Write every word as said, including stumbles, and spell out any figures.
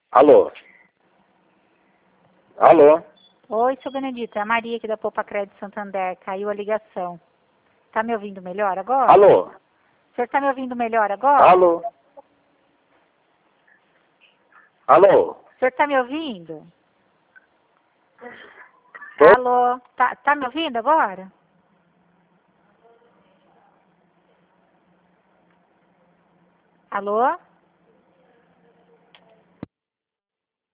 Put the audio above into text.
Alô? Alô? Oi, seu Benedito, é a Maria aqui da Poupa Crédito Santander. Caiu a ligação. Tá me ouvindo melhor agora? Alô? O senhor tá me ouvindo melhor agora? Alô? Alô? O senhor tá me ouvindo? Tô. Alô? Tá, tá me ouvindo agora? Alô?